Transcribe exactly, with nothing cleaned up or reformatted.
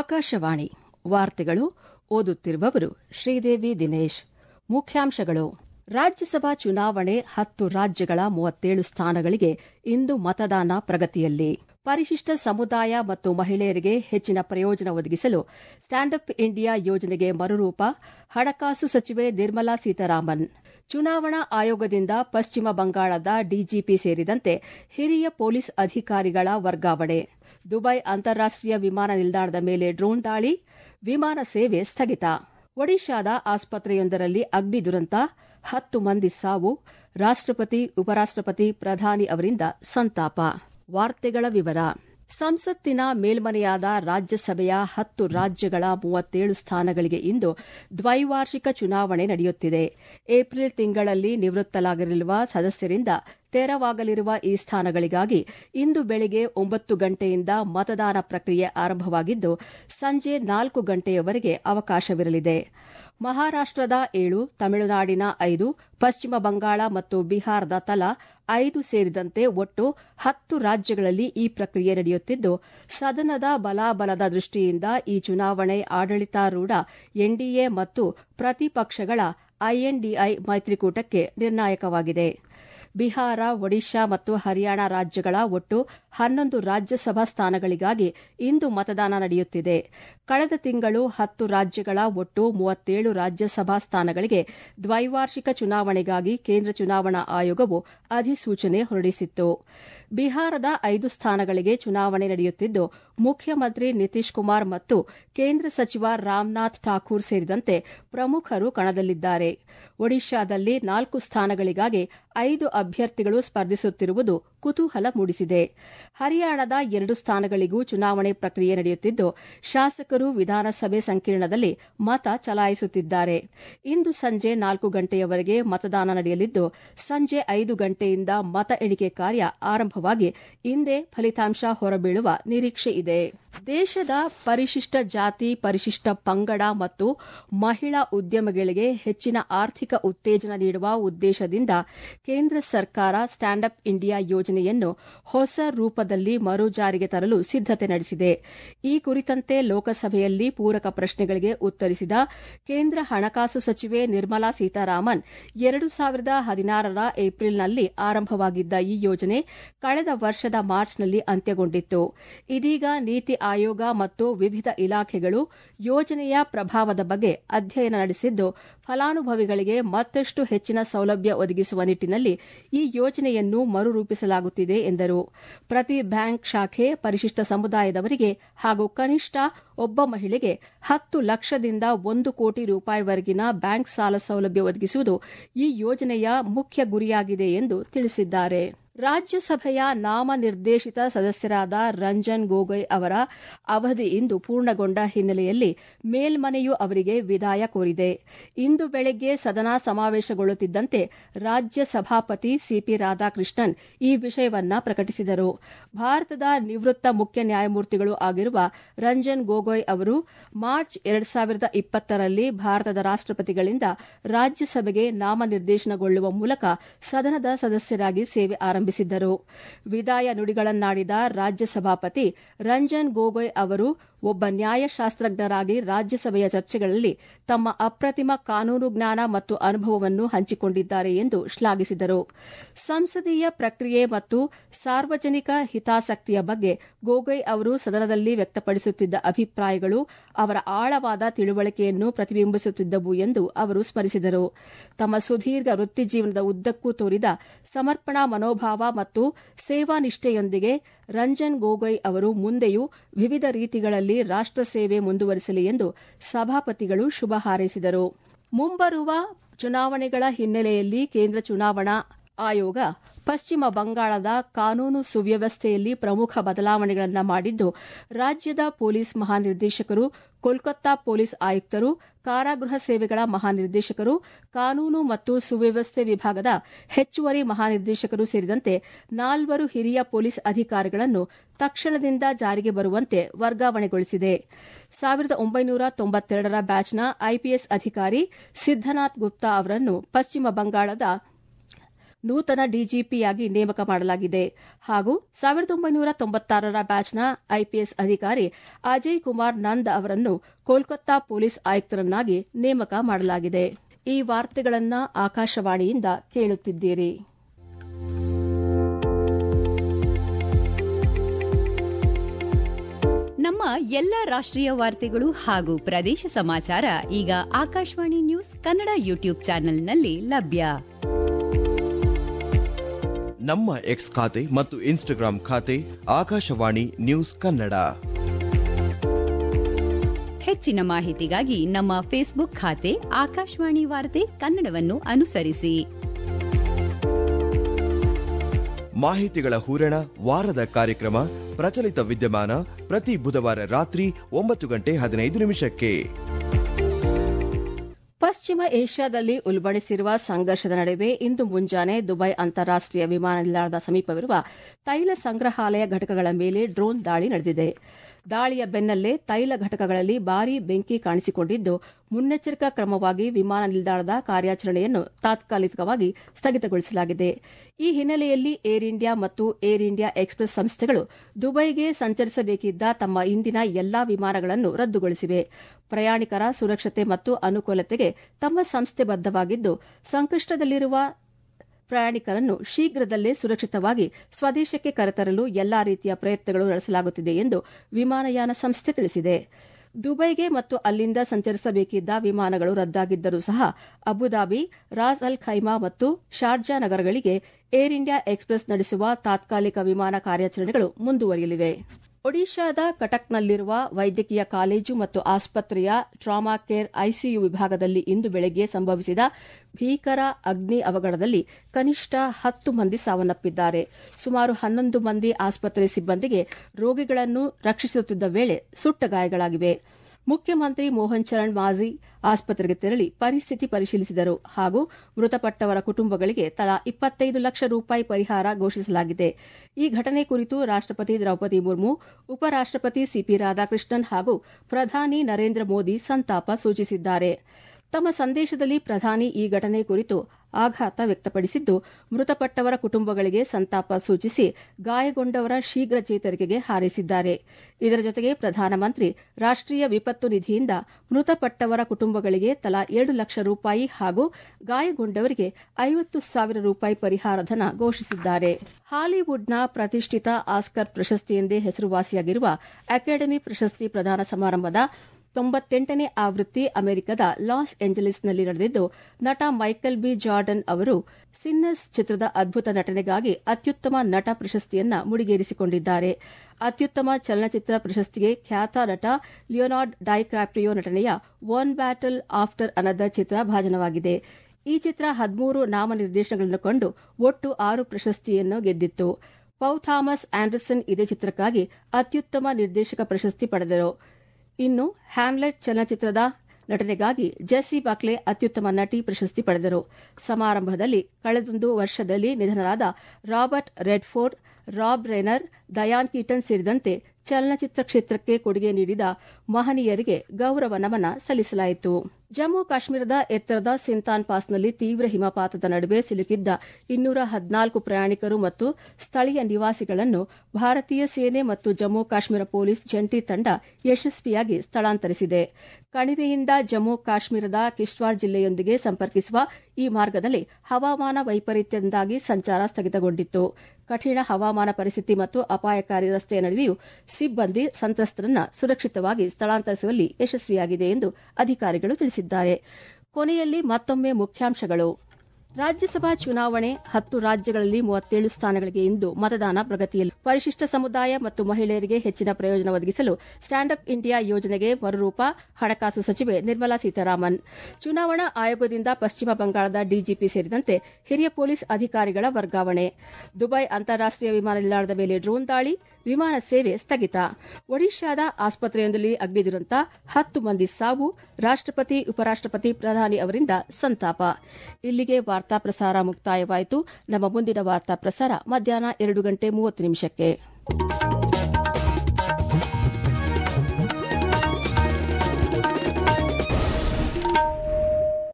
ಆಕಾಶವಾಣಿ ವಾರ್ತೆಗಳು ಓದುತ್ತಿರುವವರು ಶ್ರೀದೇವಿ ದಿನೇಶ್. ಮುಖ್ಯಾಂಶಗಳು. ರಾಜ್ಯಸಭಾ ಚುನಾವಣೆ ಹತ್ತು ರಾಜ್ಯಗಳ ಮೂವತ್ತೇಳು ಸ್ಥಾನಗಳಿಗೆ ಇಂದು ಮತದಾನ ಪ್ರಗತಿಯಲ್ಲಿ. ಪರಿಶಿಷ್ಟ ಸಮುದಾಯ ಮತ್ತು ಮಹಿಳೆಯರಿಗೆ ಹೆಚ್ಚಿನ ಪ್ರಯೋಜನ ಒದಗಿಸಲು ಸ್ಟ್ಯಾಂಡ್ ಅಪ್ ಇಂಡಿಯಾ ಯೋಜನೆಗೆ ಮರುರೂಪ, ಹಣಕಾಸು ಸಚಿವೆ ನಿರ್ಮಲಾ ಸೀತಾರಾಮನ್. ಚುನಾವಣಾ ಆಯೋಗದಿಂದ ಪಶ್ಚಿಮ ಬಂಗಾಳದ ಡಿಜಿಪಿ ಸೇರಿದಂತೆ ಹಿರಿಯ ಪೊಲೀಸ್ ಅಧಿಕಾರಿಗಳ ವರ್ಗಾವಣೆ. ದುಬೈ ಅಂತಾರಾಷ್ಟೀಯ ವಿಮಾನ ನಿಲ್ದಾಣದ ಮೇಲೆ ಡ್ರೋನ್ ದಾಳಿ, ವಿಮಾನ ಸೇವೆ ಸ್ಥಗಿತ. ಒಡಿಶಾದ ಆಸ್ಪತ್ರೆಯೊಂದರಲ್ಲಿ ಅಗ್ನಿ ದುರಂತ, ಹತ್ತು ಮಂದಿ ಸಾವು. ರಾಷ್ಟಪತಿ, ಉಪರಾಷ್ಟಪತಿ, ಪ್ರಧಾನಿ ಅವರಿಂದ ಸಂತಾಪ. ವಾರ್ತೆಗಳ ವಿವರ. ಸಂಸತ್ತಿನ ಮೇಲ್ಮನೆಯಾದ ರಾಜ್ಯಸಭೆಯ ಹತ್ತು ರಾಜ್ಯಗಳ ಮೂವತ್ತೇಳು ಸ್ಥಾನಗಳಿಗೆ ಇಂದು ದ್ವೈವಾರ್ಷಿಕ ಚುನಾವಣೆ ನಡೆಯುತ್ತಿದೆ. ಏಪ್ರಿಲ್ ತಿಂಗಳಲ್ಲಿ ನಿವೃತ್ತರಾಗಲಿರುವ ಸದಸ್ಯರಿಂದ ತೆರವಾಗಲಿರುವ ಈ ಸ್ಥಾನಗಳಿಗಾಗಿ ಇಂದು ಬೆಳಗ್ಗೆ ಒಂಬತ್ತು ಗಂಟೆಯಿಂದ ಮತದಾನ ಪ್ರಕ್ರಿಯೆ ಆರಂಭವಾಗಿದ್ದು, ಸಂಜೆ ನಾಲ್ಕು ಗಂಟೆಯವರೆಗೆ ಅವಕಾಶವಿರಲಿದೆ. ಮಹಾರಾಷ್ಟದ ಏಳು, ತಮಿಳುನಾಡಿನ ಐದು, ಪಶ್ಚಿಮ ಬಂಗಾಳ ಮತ್ತು ಬಿಹಾರದ ತಲಾ ಐದು ಸೇರಿದಂತೆ ಒಟ್ಟು ಹತ್ತು ರಾಜ್ಯಗಳಲ್ಲಿ ಈ ಪ್ರಕ್ರಿಯೆ ನಡೆಯುತ್ತಿದ್ದು, ಸದನದ ಬಲಾಬಲದ ದೃಷ್ಟಿಯಿಂದ ಈ ಚುನಾವಣೆ ಆಡಳಿತಾರೂಢ ಎನ್ಡಿಎ ಮತ್ತು ಪ್ರತಿಪಕ್ಷಗಳ ಐಎನ್ಡಿಐ ಮೈತ್ರಿಕೂಟಕ್ಕೆ ನಿರ್ಣಾಯಕವಾಗಿದೆ. ಬಿಹಾರ, ಒಡಿಶಾ ಮತ್ತು ಹರಿಯಾಣ ರಾಜ್ಯಗಳ ಒಟ್ಟು ಹನ್ನೊಂದು ರಾಜ್ಯಸಭಾ ಸ್ಥಾನಗಳಿಗಾಗಿ ಇಂದು ಮತದಾನ ನಡೆಯುತ್ತಿದೆ. ಕಳೆದ ತಿಂಗಳು ಹತ್ತು ರಾಜ್ಯಗಳ ಒಟ್ಟು ಮೂವತ್ತೇಳು ರಾಜ್ಯಸಭಾ ಸ್ಥಾನಗಳಿಗೆ ದ್ವೈವಾರ್ಷಿಕ ಚುನಾವಣೆಗಾಗಿ ಕೇಂದ್ರ ಚುನಾವಣಾ ಆಯೋಗವು ಅಧಿಸೂಚನೆ ಹೊರಡಿಸಿತ್ತು. ಬಿಹಾರದ ಐದು ಸ್ಥಾನಗಳಿಗೆ ಚುನಾವಣೆ ನಡೆಯುತ್ತಿದ್ದು, ಮುಖ್ಯಮಂತ್ರಿ ನಿತೀಶ್ ಕುಮಾರ್ ಮತ್ತು ಕೇಂದ್ರ ಸಚಿವ ರಾಮನಾಥ್ ಠಾಕೂರ್ ಸೇರಿದಂತೆ ಪ್ರಮುಖರು ಕಣದಲ್ಲಿದ್ದಾರೆ. ಒಡಿಶಾದಲ್ಲಿ ನಾಲ್ಕು ಸ್ಥಾನಗಳಿಗಾಗಿ ಐದು ಅಭ್ಯರ್ಥಿಗಳು ಸ್ಪರ್ಧಿಸುತ್ತಿರುವುದು ಕುತೂಹಲ ಮೂಡಿಸಿದೆ. ಹರಿಯಾಣದ ಎರಡು ಸ್ಥಾನಗಳಿಗೂ ಚುನಾವಣೆ ಪ್ರಕ್ರಿಯೆ ನಡೆಯುತ್ತಿದ್ದು, ಶಾಸಕರು ವಿಧಾನಸಭೆ ಸಂಕೀರ್ಣದಲ್ಲಿ ಮತ ಚಲಾಯಿಸುತ್ತಿದ್ದಾರೆ. ಇಂದು ಸಂಜೆ ನಾಲ್ಕು ಗಂಟೆಯವರೆಗೆ ಮತದಾನ ನಡೆಯಲಿದ್ದು, ಸಂಜೆ ಐದು ಗಂಟೆಯಿಂದ ಮತ ಎಣಿಕೆ ಕಾರ್ಯ ಆರಂಭವಾಗಿ ಇಂದೇ ಫಲಿತಾಂಶ ಹೊರಬೀಳುವ ನಿರೀಕ್ಷೆ ಇದೆ. ದೇಶದ ಪರಿಶಿಷ್ಟ ಜಾತಿ, ಪರಿಶಿಷ್ಟ ಪಂಗಡ ಮತ್ತು ಮಹಿಳಾ ಉದ್ಯಮಿಗಳಿಗೆ ಹೆಚ್ಚಿನ ಆರ್ಥಿಕ ಉತ್ತೇಜನ ನೀಡುವ ಉದ್ದೇಶದಿಂದ ಕೇಂದ್ರ ಸರ್ಕಾರ ಸ್ಟ್ಯಾಂಡ್ ಅಪ್ ಇಂಡಿಯಾ ಯೋಜನೆಯನ್ನು ಹೊಸ ರೂಪದಲ್ಲಿ ಮರು ಜಾರಿಗೆ ತರಲು ಸಿದ್ದತೆ ನಡೆಸಿದೆ. ಈ ಕುರಿತಂತೆ ಲೋಕಸಭೆಯಲ್ಲಿ ಪೂರಕ ಪ್ರಶ್ನೆಗಳಿಗೆ ಉತ್ತರಿಸಿದ ಕೇಂದ್ರ ಹಣಕಾಸು ಸಚಿವೆ ನಿರ್ಮಲಾ ಸೀತಾರಾಮನ್, ಎರಡು ಸಾವಿರದ ಹದಿನಾರರ ಏಪ್ರಿಲ್ನಲ್ಲಿ ಆರಂಭವಾಗಿದ್ದ ಈ ಯೋಜನೆ ಕಳೆದ ವರ್ಷದ ಮಾರ್ಚ್ನಲ್ಲಿ ಅಂತ್ಯಗೊಂಡಿತ್ತು. ಇದೀಗ ನೀತಿ ಆಯೋಗ ಮತ್ತು ವಿವಿಧ ಇಲಾಖೆಗಳು ಯೋಜನೆಯ ಪ್ರಭಾವದ ಬಗ್ಗೆ ಅಧ್ಯಯನ ನಡೆಸಿದ್ದು, ಫಲಾನುಭವಿಗಳಿಗೆ ಮತ್ತಷ್ಟು ಹೆಚ್ಚಿನ ಸೌಲಭ್ಯ ಒದಗಿಸುವ ನಿಟ್ಟಿನಲ್ಲಿ ಈ ಯೋಜನೆಯನ್ನು ಮರುರೂಪಿಸಲಾಗುತ್ತಿದೆ ಎಂದರು. ಪ್ರತಿ ಬ್ಯಾಂಕ್ ಶಾಖೆ ಪರಿಶಿಷ್ಟ ಸಮುದಾಯದವರಿಗೆ ಹಾಗೂ ಕನಿಷ್ಠ ಒಬ್ಬ ಮಹಿಳೆಗೆ ಹತ್ತು ಲಕ್ಷದಿಂದ ಒಂದು ಕೋಟಿ ರೂಪಾಯಿವರೆಗಿನ ಬ್ಯಾಂಕ್ ಸಾಲ ಸೌಲಭ್ಯ ಒದಗಿಸುವುದು ಈ ಯೋಜನೆಯ ಮುಖ್ಯ ಗುರಿಯಾಗಿದೆ ಎಂದು ತಿಳಿಸಿದ್ದಾರೆ. ರಾಜ್ಯಸಭೆಯ ನಾಮನಿರ್ದೇಶಿತ ಸದಸ್ಯರಾದ ರಂಜನ್ ಗೊಗೊಯ್ ಅವರ ಅವಧಿ ಇಂದು ಪೂರ್ಣಗೊಂಡ ಹಿನ್ನೆಲೆಯಲ್ಲಿ ಮೇಲ್ಮನೆಯು ಅವರಿಗೆ ವಿದಾಯ ಕೋರಿದೆ. ಇಂದು ಬೆಳಗ್ಗೆ ಸದನ ಸಮಾವೇಶಗೊಳ್ಳುತ್ತಿದ್ದಂತೆ ರಾಜ್ಯ ಸಭಾಪತಿ ಸಿಪಿ ರಾಧಾಕೃಷ್ಣನ್ ಈ ವಿಷಯವನ್ನ ಪ್ರಕಟಿಸಿದರು. ಭಾರತದ ನಿವೃತ್ತ ಮುಖ್ಯ ನ್ಯಾಯಮೂರ್ತಿಗಳು ಆಗಿರುವ ರಂಜನ್ ಗೊಗೊಯ್ ಅವರು ಮಾರ್ಚ್ ಎರಡು ಸಾವಿರದ ಇಪ್ಪತ್ತರಲ್ಲಿ ಭಾರತದ ರಾಷ್ಟಪತಿಗಳಿಂದ ರಾಜ್ಯಸಭೆಗೆ ನಾಮನಿರ್ದೇಶನಗೊಳ್ಳುವ ಮೂಲಕ ಸದನದ ಸದಸ್ಯರಾಗಿ ಸೇವೆ ಆರಂಭಿಸಿದರು. ವಿದಾಯ ನುಡಿಗಳನ್ನಾಡಿದ ರಾಜ್ಯ ಸಭಾಪತಿ ರಂಜನ್ ಗೊಗೊಯ್ ಅವರು ಒಬ್ಬ ನ್ಯಾಯಶಾಸ್ತ್ರಜ್ಞರಾಗಿ ರಾಜ್ಯಸಭೆಯ ಚರ್ಚೆಗಳಲ್ಲಿ ತಮ್ಮ ಅಪ್ರತಿಮ ಕಾನೂನು ಜ್ಞಾನ ಮತ್ತು ಅನುಭವವನ್ನು ಹಂಚಿಕೊಂಡಿದ್ದಾರೆ ಎಂದು ಶ್ಲಾಘಿಸಿದರು. ಸಂಸದೀಯ ಪ್ರಕ್ರಿಯೆ ಮತ್ತು ಸಾರ್ವಜನಿಕ ಹಿತಾಸಕ್ತಿಯ ಬಗ್ಗೆ ಗೊಗೊಯ್ ಅವರು ಸದನದಲ್ಲಿ ವ್ಯಕ್ತಪಡಿಸುತ್ತಿದ್ದ ಅಭಿಪ್ರಾಯಗಳು ಅವರ ಆಳವಾದ ತಿಳುವಳಿಕೆಯನ್ನು ಪ್ರತಿಬಿಂಬಿಸುತ್ತಿದ್ದವು ಎಂದು ಅವರು ಸ್ಮರಿಸಿದರು. ತಮ್ಮ ಸುದೀರ್ಘ ವೃತ್ತಿಜೀವನದ ಉದ್ದಕ್ಕೂ ತೋರಿದ ಸಮರ್ಪಣಾ ಮನೋಭಾವ ಮತ್ತು ಸೇವಾ ನಿಷ್ಠೆಯೊಂದಿಗೆ ರಂಜನ್ ಗೊಗೊಯ್ ಅವರು ಮುಂದೆಯೂ ವಿವಿಧ ರೀತಿಗಳಲ್ಲಿ ರಾಷ್ಟ ಸೇವೆ ಮುಂದುವರಿಸಲಿ ಎಂದು ಸಭಾಪತಿಗಳು ಶುಭ ಹಾರೈಸಿದರು. ಮುಂಬರುವ ಚುನಾವಣೆಗಳ ಹಿನ್ನೆಲೆಯಲ್ಲಿ ಕೇಂದ್ರ ಚುನಾವಣಾ ಆಯೋಗ ಪಶ್ಚಿಮ ಬಂಗಾಳದ ಕಾನೂನು ಸುವ್ಯವಸ್ಥೆಯಲ್ಲಿ ಪ್ರಮುಖ ಬದಲಾವಣೆಗಳನ್ನು ಮಾಡಿದ್ದು, ರಾಜ್ಯದ ಪೊಲೀಸ್ ಮಹಾನಿರ್ದೇಶಕರು, ಕೋಲ್ಕತ್ತಾ ಪೊಲೀಸ್ ಆಯುಕ್ತರು, ಕಾರಾಗೃಹ ಸೇವೆಗಳ ಮಹಾನಿರ್ದೇಶಕರು, ಕಾನೂನು ಮತ್ತು ಸುವ್ಯವಸ್ಥೆ ವಿಭಾಗದ ಹೆಚ್ಚುವರಿ ಮಹಾನಿರ್ದೇಶಕರು ಸೇರಿದಂತೆ ನಾಲ್ವರು ಹಿರಿಯ ಪೊಲೀಸ್ ಅಧಿಕಾರಿಗಳನ್ನು ತಕ್ಷಣದಿಂದ ಜಾರಿಗೆ ಬರುವಂತೆ ವರ್ಗಾವಣೆಗೊಳಿಸಿದೆ. ಸಾವಿರದ ಒಂಬೈನೂರ ತೊಂಬತ್ತೆರಡರ ಬ್ಯಾಚ್ನ ಐಪಿಎಸ್ ಅಧಿಕಾರಿ ಸಿದ್ದನಾಥ್ ಗುಪ್ತಾ ಅವರನ್ನು ಪಶ್ಚಿಮ ಬಂಗಾಳದ ನೂತನ ಡಿಜಿಪಿಯಾಗಿ ನೇಮಕ ಮಾಡಲಾಗಿದೆ ಹಾಗೂ ಸಾವಿರದ ಒಂಬೈನೂರ ತೊಂಬತ್ತಾರರ ಬ್ಯಾಚ್ನ ಐಪಿಎಸ್ ಅಧಿಕಾರಿ ಅಜಯ್ ಕುಮಾರ್ ನಂದ್ ಅವರನ್ನು ಕೋಲ್ಕತ್ತಾ ಪೊಲೀಸ್ ಆಯುಕ್ತರನ್ನಾಗಿ ನೇಮಕ ಮಾಡಲಾಗಿದೆ. ಈ ವಾರ್ತೆಗಳನ್ನು ಆಕಾಶವಾಣಿಯಿಂದ ಕೇಳುತ್ತಿದ್ದೀರಿ. ನಮ್ಮ ಎಲ್ಲ ರಾಷ್ಟ್ರೀಯ ವಾರ್ತೆಗಳು ಹಾಗೂ ಪ್ರದೇಶ ಸಮಾಚಾರ ಈಗ ಆಕಾಶವಾಣಿ ನ್ಯೂಸ್ ಕನ್ನಡ ಯೂಟ್ಯೂಬ್ ಚಾನೆಲ್ನಲ್ಲಿ ಲಭ್ಯ. ನಮ್ಮ ಎಕ್ಸ್ ಖಾತೆ ಮತ್ತು ಇನ್ಸ್ಟಾಗ್ರಾಂ ಖಾತೆ ಆಕಾಶವಾಣಿ ನ್ಯೂಸ್ ಕನ್ನಡ. ಹೆಚ್ಚಿನ ಮಾಹಿತಿಗಾಗಿ ನಮ್ಮ ಫೇಸ್ಬುಕ್ ಖಾತೆ ಆಕಾಶವಾಣಿ ವಾರ್ತೆ ಕನ್ನಡವನ್ನು ಅನುಸರಿಸಿ. ಮಾಹಿತಿಗಳ ಹೂರಣ, ವಾರದ ಕಾರ್ಯಕ್ರಮ, ಪ್ರಚಲಿತ ವಿದ್ಯಮಾನ ಪ್ರತಿ ಬುಧವಾರ ರಾತ್ರಿ ಒಂಬತ್ತು ಗಂಟೆ ಹದಿನೈದು ನಿಮಿಷಕ್ಕೆ. ಪಶ್ಚಿಮ ಏಷ್ಯಾದಲ್ಲಿ ಉಲ್ಬಣಿಸಿರುವ ಸಂಘರ್ಷದ ನಡುವೆ ಇಂದು ಮುಂಜಾನೆ ದುಬೈ ಅಂತಾರಾಷ್ಟೀಯ ವಿಮಾನ ನಿಲ್ದಾಣದ ಸಮೀಪವಿರುವ ತೈಲ ಸಂಗ್ರಹಾಲಯ ಘಟಕಗಳ ಮೇಲೆ ಡ್ರೋನ್ ದಾಳಿ ನಡೆದಿದೆ. ದಾಳಿಯ ಬೆನ್ನಲ್ಲೇ ತೈಲ ಘಟಕಗಳಲ್ಲಿ ಭಾರೀ ಬೆಂಕಿ ಕಾಣಿಸಿಕೊಂಡಿದ್ದು, ಮುನ್ನೆಚ್ಚರಿಕಾ ಕ್ರಮವಾಗಿ ವಿಮಾನ ನಿಲ್ದಾಣದ ಕಾರ್ಯಾಚರಣೆಯನ್ನು ತಾತ್ಕಾಲಿಕವಾಗಿ ಸ್ಥಗಿತಗೊಳಿಸಲಾಗಿದೆ. ಈ ಹಿನ್ನೆಲೆಯಲ್ಲಿ ಏರ್ ಇಂಡಿಯಾ ಮತ್ತು ಏರ್ ಇಂಡಿಯಾ ಎಕ್ಸ್ಪ್ರೆಸ್ ಸಂಸ್ಥೆಗಳು ದುಬೈಗೆ ಸಂಚರಿಸಬೇಕಿದ್ದ ತಮ್ಮ ಇಂದಿನ ಎಲ್ಲಾ ವಿಮಾನಗಳನ್ನು ರದ್ದುಗೊಳಿಸಿವೆ. ಪ್ರಯಾಣಿಕರ ಸುರಕ್ಷತೆ ಮತ್ತು ಅನುಕೂಲತೆಗೆ ತಮ್ಮ ಸಂಸ್ಥೆ ಬದ್ದವಾಗಿದ್ದು, ಸಂಕಷ್ಟದಲ್ಲಿರುವ ಪ್ರಯಾಣಿಕರನ್ನು ಶೀಘ್ರದಲ್ಲೇ ಸುರಕ್ಷಿತವಾಗಿ ಸ್ವದೇಶಕ್ಕೆ ಕರೆತರಲು ಎಲ್ಲಾ ರೀತಿಯ ಪ್ರಯತ್ನಗಳು ನಡೆಸಲಾಗುತ್ತಿದೆ ಎಂದು ವಿಮಾನಯಾನ ಸಂಸ್ಥೆ ತಿಳಿಸಿದೆ. ದುಬೈಗೆ ಮತ್ತು ಅಲ್ಲಿಂದ ಸಂಚರಿಸಬೇಕಿದ್ದ ವಿಮಾನಗಳು ರದ್ದಾಗಿದ್ದರೂ ಸಹ ಅಬುದಾಬಿ, ರಾಸ್ ಅಲ್ ಖೈಮಾ ಮತ್ತು ಶಾರ್ಜಾ ನಗರಗಳಿಗೆ ಏರ್ ಇಂಡಿಯಾ ಎಕ್ಸ್ಪ್ರೆಸ್ ನಡೆಸುವ ತಾತ್ಕಾಲಿಕ ವಿಮಾನ ಕಾರ್ಯಾಚರಣೆಗಳು ಮುಂದುವರಿಯಲಿವೆ. ಒಡಿಶಾದ ಕಟಕ್ನಲ್ಲಿರುವ ವೈದ್ಯಕೀಯ ಕಾಲೇಜು ಮತ್ತು ಆಸ್ಪತ್ರೆಯ ಟ್ರಾಮಾ ಕೇರ್ ಐಸಿಯು ವಿಭಾಗದಲ್ಲಿ ಇಂದು ಬೆಳಗ್ಗೆ ಸಂಭವಿಸಿದ ಭೀಕರ ಅಗ್ನಿ ಅವಘಡದಲ್ಲಿ ಕನಿಷ್ಠ ಹತ್ತು ಮಂದಿ ಸಾವನ್ನಪ್ಪಿದ್ದಾರೆ. ಸುಮಾರು ಹನ್ನೊಂದು ಮಂದಿ ಆಸ್ಪತ್ರೆ ಸಿಬ್ಬಂದಿಗೆ ರೋಗಿಗಳನ್ನು ರಕ್ಷಿಸುತ್ತಿದ್ದ ವೇಳೆ ಸುಟ್ಟ ಗಾಯಗಳಾಗಿವೆ. ಮುಖ್ಯಮಂತ್ರಿ ಮೋಹನ್ ಚರಣ್ ಮಾಝಿ ಆಸ್ಪತ್ರೆಗೆ ತೆರಳಿ ಪರಿಸ್ಥಿತಿ ಪರಿಶೀಲಿಸಿದರು ಹಾಗೂ ಮೃತಪಟ್ಟವರ ಕುಟುಂಬಗಳಿಗೆ ತಲಾ ಇಪ್ಪತ್ತೈದು ಲಕ್ಷ ರೂಪಾಯಿ ಪರಿಹಾರ ಘೋಷಿಸಲಾಗಿದೆ. ಈ ಘಟನೆ ಕುರಿತು ರಾಷ್ಟಪತಿ ದ್ರೌಪದಿ ಮುರ್ಮು, ಉಪರಾಷ್ಟಪತಿ ಸಿಪಿ ರಾಧಾಕೃಷ್ಣನ್ ಹಾಗೂ ಪ್ರಧಾನಿ ನರೇಂದ್ರ ಮೋದಿ ಸಂತಾಪ ಸೂಚಿಸಿದ್ದಾರೆ. ತಮ್ಮ ಸಂದೇಶದಲ್ಲಿ ಪ್ರಧಾನಿ ಈ ಘಟನೆ ಕುರಿತು ಆಘಾತ ವ್ಯಕ್ತಪಡಿಸಿದ್ದು, ಮೃತಪಟ್ಟವರ ಕುಟುಂಬಗಳಿಗೆ ಸಂತಾಪ ಸೂಚಿಸಿ ಗಾಯಗೊಂಡವರ ಶೀಘ್ರ ಚೇತರಿಕೆಗೆ ಹಾರೈಸಿದ್ದಾರೆ. ಇದರ ಜೊತೆಗೆ ಪ್ರಧಾನಮಂತ್ರಿ ರಾಷ್ಟೀಯ ವಿಪತ್ತು ನಿಧಿಯಿಂದ ಮೃತಪಟ್ಟವರ ಕುಟುಂಬಗಳಿಗೆ ತಲಾ ಏಳು ಲಕ್ಷ ರೂಪಾಯಿ ಹಾಗೂ ಗಾಯಗೊಂಡವರಿಗೆ ಐವತ್ತು ಸಾವಿರ ರೂಪಾಯಿ ಪರಿಹಾರ ಧನ ಘೋಷಿಸಿದ್ದಾರೆ. ಹಾಲಿವುಡ್ನ ಪ್ರತಿಷ್ಠಿತ ಆಸ್ಕರ್ ಪ್ರಶಸ್ತಿ ಎಂದೇ ಹೆಸರುವಾಸಿಯಾಗಿರುವ ಅಕಾಡೆಮಿ ಪ್ರಶಸ್ತಿ ಪ್ರದಾನ ಸಮಾರಂಭದ ತೊಂಬತ್ತೆಂಟನೇ ಆವೃತ್ತಿ ಅಮೆರಿಕದ ಲಾಸ್ ಏಂಜಲೀಸ್ನಲ್ಲಿ ನಡೆದಿದ್ದು, ನಟ ಮೈಕೆಲ್ ಬಿ ಜಾರ್ಡನ್ ಅವರು ಸಿನ್ನರ್ಸ್ ಚಿತ್ರದ ಅದ್ಭುತ ನಟನೆಗಾಗಿ ಅತ್ಯುತ್ತಮ ನಟ ಪ್ರಶಸ್ತಿಯನ್ನ ಮುಡಿಗೇರಿಸಿಕೊಂಡಿದ್ದಾರೆ. ಅತ್ಯುತ್ತಮ ಚಲನಚಿತ್ರ ಪ್ರಶಸ್ತಿಗೆ ಖ್ಯಾತ ನಟ ಲಿಯೋನಾರ್ಡ್ ಡೈಕ್ಯಾಪ್ರಿಯೋ ನಟನೆಯ ಒನ್ ಬ್ಯಾಟಲ್ ಆಫ್ಟರ್ ಅನದರ್ ಚಿತ್ರ ಭಾಜನವಾಗಿದೆ. ಈ ಚಿತ್ರ ಹದಿಮೂರು ನಾಮನಿರ್ದೇಶನಗಳನ್ನು ಕೊಂಡು ಒಟ್ಟು ಆರು ಪ್ರಶಸ್ತಿಯನ್ನು ಗೆದ್ದಿತ್ತು. ಪೌ ಥಾಮಸ್ ಆಂಡರ್ಸನ್ ಇದೇ ಚಿತ್ರಕ್ಕಾಗಿ ಅತ್ಯುತ್ತಮ ನಿರ್ದೇಶಕ ಪ್ರಶಸ್ತಿ ಪಡೆದರು. ಇನ್ನು ಹ್ಯಾಮ್ಲೆಟ್ ಚಲನಚಿತ್ರದ ನಟನೆಗಾಗಿ ಜೆಸ್ಸಿ ಬಕ್ಲೆ ಅತ್ಯುತ್ತಮ ನಟಿ ಪ್ರಶಸ್ತಿ ಪಡೆದರು. ಸಮಾರಂಭದಲ್ಲಿ ಕಳೆದೊಂದು ವರ್ಷದಲ್ಲಿ ನಿಧನರಾದ Robert Redford, Rob Reiner, Diane Keaton ಸೇರಿದಂತೆ ಚಲನಚಿತ್ರ ಕ್ಷೇತ್ರಕ್ಕೆ ಕೊಡುಗೆ ನೀಡಿದ ಮಹನೀಯರಿಗೆ ಗೌರವ ನಮನ ಸಲ್ಲಿಸಲಾಯಿತು. ಜಮ್ಮು ಕಾಶ್ಮೀರದ ಎತ್ತರದ ಸಿಂತಾನ್ ಪಾಸ್ನಲ್ಲಿ ತೀವ್ರ ಹಿಮಪಾತದ ನಡುವೆ ಸಿಲುಕಿದ್ದ ಇನ್ನೂರ ಹದಿನಾಲ್ಕು ಪ್ರಯಾಣಿಕರು ಮತ್ತು ಸ್ಥಳೀಯ ನಿವಾಸಿಗಳನ್ನು ಭಾರತೀಯ ಸೇನೆ ಮತ್ತು ಜಮ್ಮು ಕಾಶ್ಮೀರ ಪೊಲೀಸ್ ಜಂಟಿ ತಂಡ ಯಶಸ್ವಿಯಾಗಿ ಸ್ಥಳಾಂತರಿಸಿದೆ. ಕಣಿವೆಯಿಂದ ಜಮ್ಮು ಕಾಶ್ಮೀರದ ಕಿಶ್ತ್ವಾರ್ ಜಿಲ್ಲೆಯೊಂದಿಗೆ ಸಂಪರ್ಕಿಸುವ ಈ ಮಾರ್ಗದಲ್ಲಿ ಹವಾಮಾನ ವೈಪರೀತ್ಯದಿಂದಾಗಿ ಸಂಚಾರ ಸ್ಥಗಿತಗೊಂಡಿತ್ತು. ಕಠಿಣ ಹವಾಮಾನ ಪರಿಸ್ಥಿತಿ ಮತ್ತು ಅಪಾಯಕಾರಿ ರಸ್ತೆಯ ನಡುವೆಯೂ ಸಿಬ್ಬಂದಿ ಸಂತ್ರಸ್ತರನ್ನು ಸುರಕ್ಷಿತವಾಗಿ ಸ್ಥಳಾಂತರಿಸುವಲ್ಲಿ ಯಶಸ್ವಿಯಾಗಿದೆ ಎಂದು ಅಧಿಕಾರಿಗಳು ತಿಳಿಸಿದ್ದಾರೆ. ಕೊನೆಯಲ್ಲಿ ಮತ್ತೊಮ್ಮೆ ಮುಖ್ಯಾಂಶಗಳು. ರಾಜ್ಯಸಭಾ ಚುನಾವಣೆ ಹತ್ತು ರಾಜ್ಯಗಳಲ್ಲಿ ಮೂವತ್ತೇಳು ಸ್ಥಾನಗಳಿಗೆ ಇಂದು ಮತದಾನ ಪ್ರಗತಿಯಲ್ಲಿ. ಪರಿಶಿಷ್ಟ ಸಮುದಾಯ ಮತ್ತು ಮಹಿಳೆಯರಿಗೆ ಹೆಚ್ಚಿನ ಪ್ರಯೋಜನ ಒದಗಿಸಲು ಸ್ಟ್ಯಾಂಡ್ ಅಪ್ ಇಂಡಿಯಾ ಯೋಜನೆಗೆ ಮರುರೂಪ, ಹಣಕಾಸು ಸಚಿವೆ ನಿರ್ಮಲಾ ಸೀತಾರಾಮನ್. ಚುನಾವಣಾ ಆಯೋಗದಿಂದ ಪಶ್ಚಿಮ ಬಂಗಾಳದ ಡಿಜಿಪಿ ಸೇರಿದಂತೆ ಹಿರಿಯ ಪೊಲೀಸ್ ಅಧಿಕಾರಿಗಳ ವರ್ಗಾವಣೆ. ದುಬೈ ಅಂತಾರಾಷ್ಟೀಯ ವಿಮಾನ ನಿಲ್ದಾಣದ ಮೇಲೆ ಡ್ರೋನ್ ದಾಳಿ, ವಿಮಾನ ಸೇವೆ ಸ್ಥಗಿತ. ಒಡಿಶಾದ ಆಸ್ಪತ್ರೆಯೊಂದರಲ್ಲಿ ಅಗ್ನಿ ದುರಂತ, ಹತ್ತು ಮಂದಿ ಸಾವು, ರಾಷ್ಟಪತಿ ಉಪರಾಷ್ಟಪತಿ ಪ್ರಧಾನಿ ಅವರಿಂದ ಸಂತಾಪ. ಇಲ್ಲಿಗೆ ವಾರ್ತಾ ಪ್ರಸಾರ ಮುಕ್ತಾಯವಾಯಿತು. ನಮ್ಮ ಮುಂದಿನ ವಾರ್ತಾ ಪ್ರಸಾರ ಮಧ್ಯಾಹ್ನ ಎರಡು ಗಂಟೆ ಮೂವತ್ತು ನಿಮಿಷಕ್ಕೆ.